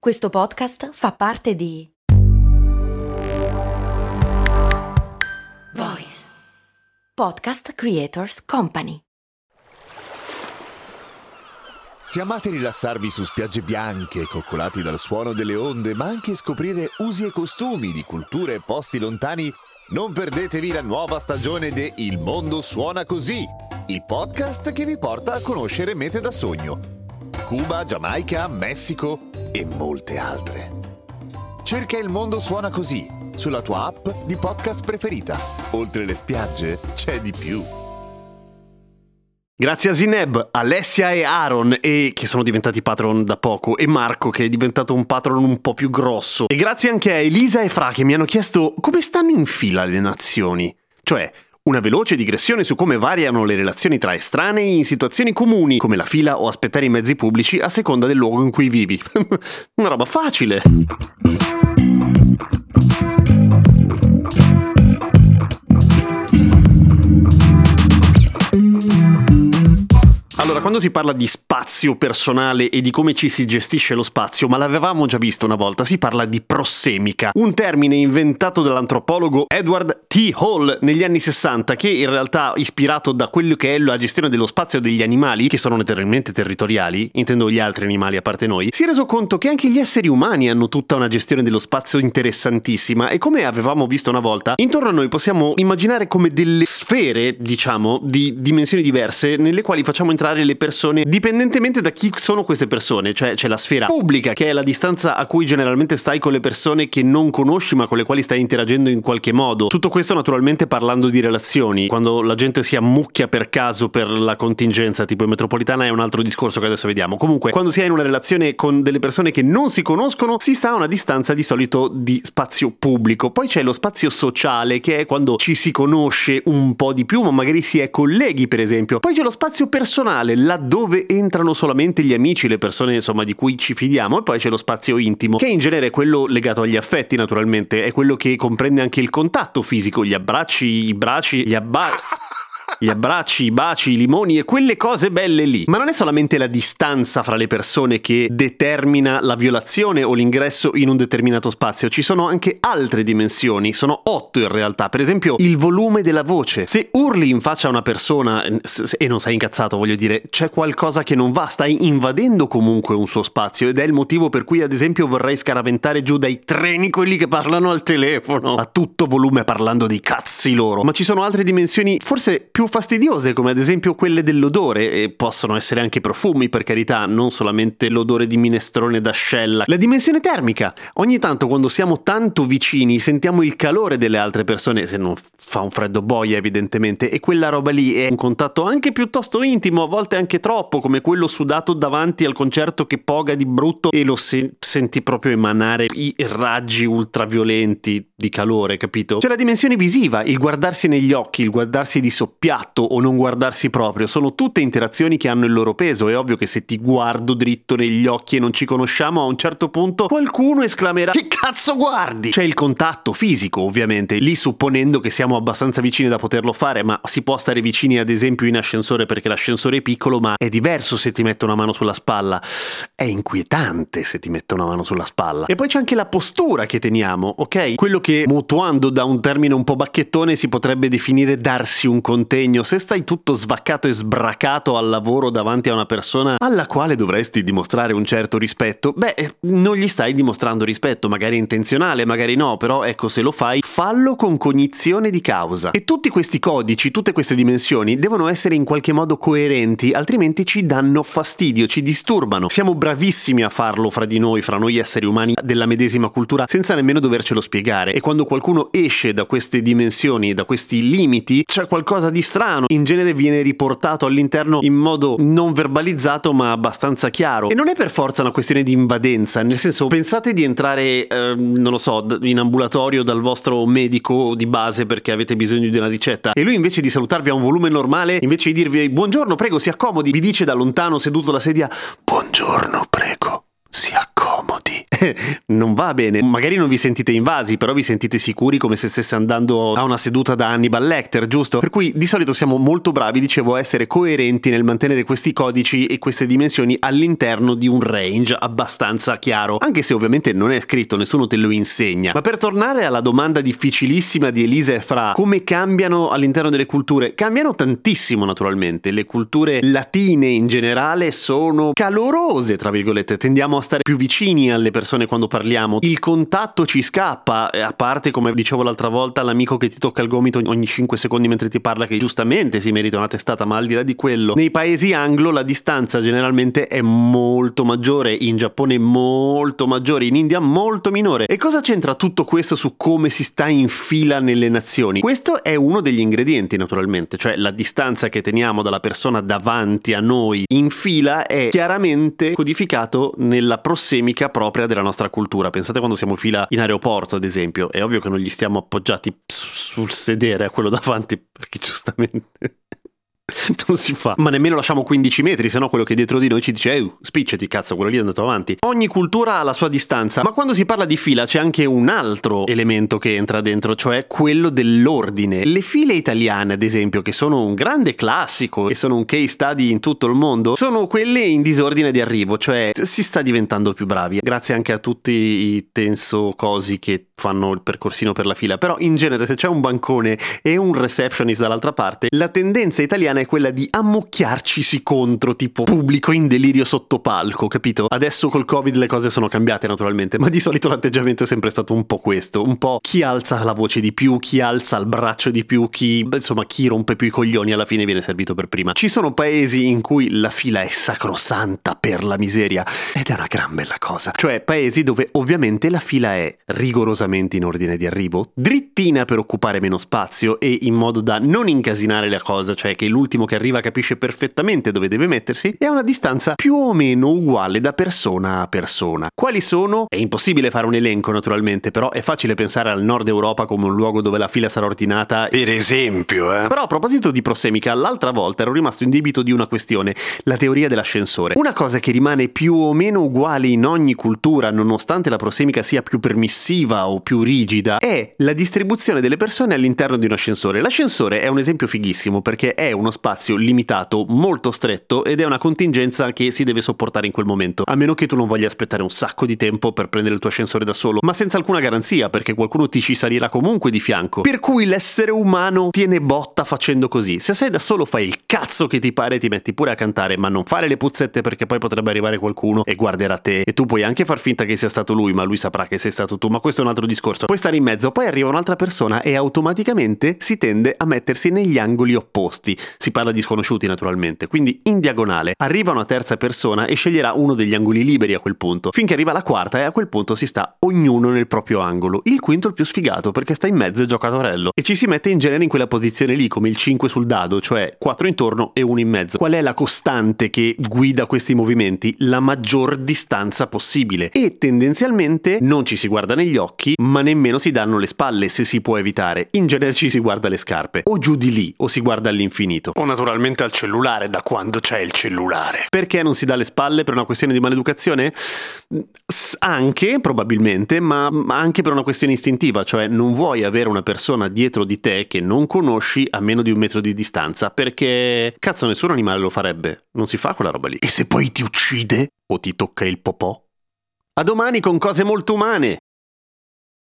Questo podcast fa parte di Voice Podcast Creators Company. Se amate rilassarvi su spiagge bianche, coccolati dal suono delle onde, ma anche scoprire usi e costumi di culture e posti lontani, non perdetevi la nuova stagione de Il mondo suona così, il podcast che vi porta a conoscere mete da sogno. Cuba, Giamaica, Messico e molte altre. Cerca Il mondo suona così sulla tua app di podcast preferita. Oltre le spiagge c'è di più. Grazie a Zineb, Alessia e Aaron, che sono diventati patron da poco, e Marco, che è diventato un patron un po' più grosso. E grazie anche a Elisa e Fra, che mi hanno chiesto come stanno in fila le nazioni. Cioè, una veloce digressione su come variano le relazioni tra estranei in situazioni comuni, come la fila o aspettare i mezzi pubblici a seconda del luogo in cui vivi. Una roba facile. Allora, quando si parla di spazio personale e di come ci si gestisce lo spazio, ma l'avevamo già visto una volta, si parla di prossemica, un termine inventato dall'antropologo Edward T. Hall negli anni 60, che in realtà, ispirato da quello che è la gestione dello spazio degli animali, che sono notoriamente territoriali, intendo gli altri animali a parte noi, si è reso conto che anche gli esseri umani hanno tutta una gestione dello spazio interessantissima, e come avevamo visto una volta, intorno a noi possiamo immaginare come delle sfere, diciamo, di dimensioni diverse, nelle quali facciamo entrare le persone dipendentemente da chi sono queste persone. Cioè c'è la sfera pubblica, che è la distanza a cui generalmente stai con le persone che non conosci ma con le quali stai interagendo in qualche modo. Tutto questo naturalmente parlando di relazioni. Quando la gente si ammucchia per caso per la contingenza tipo in metropolitana è un altro discorso che adesso vediamo. Comunque, quando si è in una relazione con delle persone che non si conoscono, si sta a una distanza di solito di spazio pubblico. Poi c'è lo spazio sociale, che è quando ci si conosce un po' di più ma magari si è colleghi, per esempio. Poi c'è lo spazio personale, laddove entrano solamente gli amici, le persone insomma di cui ci fidiamo, e poi c'è lo spazio intimo, che in genere è quello legato agli affetti, naturalmente, è quello che comprende anche il contatto fisico, gli abbracci, i baci, i limoni e quelle cose belle lì. Ma non è solamente la distanza fra le persone che determina la violazione o l'ingresso in un determinato spazio, ci sono anche altre dimensioni, sono 8 in realtà. Per esempio il volume della voce. Se urli in faccia a una persona e non sei incazzato, voglio dire, c'è qualcosa che non va, stai invadendo comunque un suo spazio, ed è il motivo per cui ad esempio vorrei scaraventare giù dai treni quelli che parlano al telefono a tutto volume parlando dei cazzi loro. Ma ci sono altre dimensioni forse più fastidiose, come ad esempio quelle dell'odore, e possono essere anche profumi, per carità, non solamente l'odore di minestrone d'ascella. La dimensione termica. Ogni tanto quando siamo tanto vicini sentiamo il calore delle altre persone, se non fa un freddo boia evidentemente, e quella roba lì è un contatto anche piuttosto intimo, a volte anche troppo, come quello sudato davanti al concerto che poga di brutto e lo senti proprio emanare i raggi ultraviolenti di calore, capito? C'è la dimensione visiva, il guardarsi negli occhi, il guardarsi di soppiatto o non guardarsi proprio, sono tutte interazioni che hanno il loro peso. È ovvio che se ti guardo dritto negli occhi e non ci conosciamo, a un certo punto qualcuno esclamerà: che cazzo guardi? C'è il contatto fisico, ovviamente, lì supponendo che siamo abbastanza vicini da poterlo fare, ma si può stare vicini ad esempio in ascensore perché l'ascensore è piccolo, ma è diverso se ti metto una mano sulla spalla, è inquietante se ti metto una mano sulla spalla. E poi c'è anche la postura che teniamo, ok? Quello che, mutuando da un termine un po' bacchettone, si potrebbe definire darsi un contegno. Se stai tutto svaccato e sbracato al lavoro davanti a una persona alla quale dovresti dimostrare un certo rispetto, non gli stai dimostrando rispetto, magari intenzionale, magari no, però ecco, se lo fai, fallo con cognizione di causa. E tutti questi codici, tutte queste dimensioni devono essere in qualche modo coerenti, altrimenti ci danno fastidio, ci disturbano. Siamo bravissimi a farlo fra di noi, fra noi esseri umani della medesima cultura, senza nemmeno dovercelo spiegare, e quando qualcuno esce da queste dimensioni, da questi limiti, c'è qualcosa di strano, in genere viene riportato all'interno in modo non verbalizzato ma abbastanza chiaro. E non è per forza una questione di invadenza, nel senso, pensate di entrare non lo so, in ambulatorio dal vostro medico di base perché avete bisogno di una ricetta, e lui invece di salutarvi a un volume normale, invece di dirvi buongiorno, prego si accomodi, vi dice da lontano seduto alla sedia: buongiorno, prego si accomodi. non va bene. Magari non vi sentite invasi, però vi sentite sicuri come se stesse andando a una seduta da Hannibal Lecter, giusto? Per cui di solito siamo molto bravi, dicevo, a essere coerenti nel mantenere questi codici e queste dimensioni all'interno di un range abbastanza chiaro, anche se ovviamente non è scritto, nessuno te lo insegna. Ma per tornare alla domanda difficilissima di Elisa e Fra, come cambiano all'interno delle culture? Cambiano tantissimo, naturalmente. Le culture latine in generale sono calorose, tra virgolette, tendiamo a stare più vicini alle persone quando parliamo, il contatto ci scappa, a parte, come dicevo l'altra volta, l'amico che ti tocca il gomito ogni 5 secondi mentre ti parla, che giustamente si merita una testata, ma al di là di quello, nei paesi anglo la distanza generalmente è molto maggiore, in Giappone molto maggiore, in India molto minore. E cosa c'entra tutto questo su come si sta in fila nelle nazioni? Questo è uno degli ingredienti, naturalmente, cioè la distanza che teniamo dalla persona davanti a noi in fila è chiaramente codificato nella prossemica propria della nostra cultura. Pensate quando siamo in fila in aeroporto, ad esempio, è ovvio che non gli stiamo appoggiati sul sedere a quello davanti, perché giustamente non si fa, ma nemmeno lasciamo 15 metri, sennò quello che è dietro di noi ci dice spicciati cazzo, quello lì è andato avanti. Ogni cultura ha la sua distanza, ma quando si parla di fila c'è anche un altro elemento che entra dentro, cioè quello dell'ordine. Le file italiane, ad esempio, che sono un grande classico e sono un case study in tutto il mondo, sono quelle in disordine di arrivo, cioè si sta diventando più bravi, grazie anche a tutti i tenso cosi che fanno il percorsino per la fila. Però in genere, se c'è un bancone e un receptionist dall'altra parte, la tendenza italiana è quella di ammucchiarcisi contro, tipo pubblico in delirio sotto palco, capito? Adesso col Covid le cose sono cambiate, naturalmente, ma di solito l'atteggiamento è sempre stato un po' questo, un po' chi alza la voce di più, chi alza il braccio di più, chi rompe più i coglioni alla fine viene servito per prima. Ci sono paesi in cui la fila è sacrosanta, per la miseria, ed è una gran bella cosa, cioè paesi dove ovviamente la fila è rigorosamente in ordine di arrivo, drittina per occupare meno spazio e in modo da non incasinare la cosa, cioè che l'ultimo che arriva capisce perfettamente dove deve mettersi, e a una distanza più o meno uguale da persona a persona. Quali sono? È impossibile fare un elenco, naturalmente, però è facile pensare al nord Europa come un luogo dove la fila sarà ordinata, per esempio, Però a proposito di prossemica, l'altra volta ero rimasto in debito di una questione, la teoria dell'ascensore. Una cosa che rimane più o meno uguale in ogni cultura, nonostante la prossemica sia più permissiva o più rigida, è la distribuzione delle persone all'interno di un ascensore. L'ascensore è un esempio fighissimo perché è uno spazio limitato, molto stretto, ed è una contingenza che si deve sopportare in quel momento, a meno che tu non voglia aspettare un sacco di tempo per prendere il tuo ascensore da solo, ma senza alcuna garanzia, perché qualcuno ti ci salirà comunque di fianco. Per cui l'essere umano tiene botta facendo così. Se sei da solo fai il cazzo che ti pare, ti metti pure a cantare, ma non fare le puzzette, perché poi potrebbe arrivare qualcuno e guarderà te, e tu puoi anche far finta che sia stato lui, ma lui saprà che sei stato tu. Ma questo è un altro discorso. Puoi stare in mezzo, poi arriva un'altra persona e automaticamente si tende a mettersi negli angoli opposti. Si parla di sconosciuti, naturalmente, quindi in diagonale. Arriva una terza persona e sceglierà uno degli angoli liberi a quel punto, finché arriva la quarta, e a quel punto si sta ognuno nel proprio angolo. Il quinto è il più sfigato perché sta in mezzo e gioca a torello, e ci si mette in genere in quella posizione lì, come il 5 sul dado, cioè 4 intorno e 1 in mezzo. Qual è la costante che guida questi movimenti? La maggior distanza possibile, e tendenzialmente non ci si guarda negli occhi, ma nemmeno si danno le spalle se si può evitare. In genere ci si guarda le scarpe, o giù di lì, o si guarda all'infinito, o naturalmente al cellulare, da quando c'è il cellulare. Perché non si dà le spalle? Per una questione di maleducazione? Anche, probabilmente, ma anche per una questione istintiva, cioè non vuoi avere una persona dietro di te che non conosci a meno di 1 metro di distanza, perché cazzo, nessun animale lo farebbe, non si fa quella roba lì. E se poi ti uccide o ti tocca il popò? A domani con cose molto umane.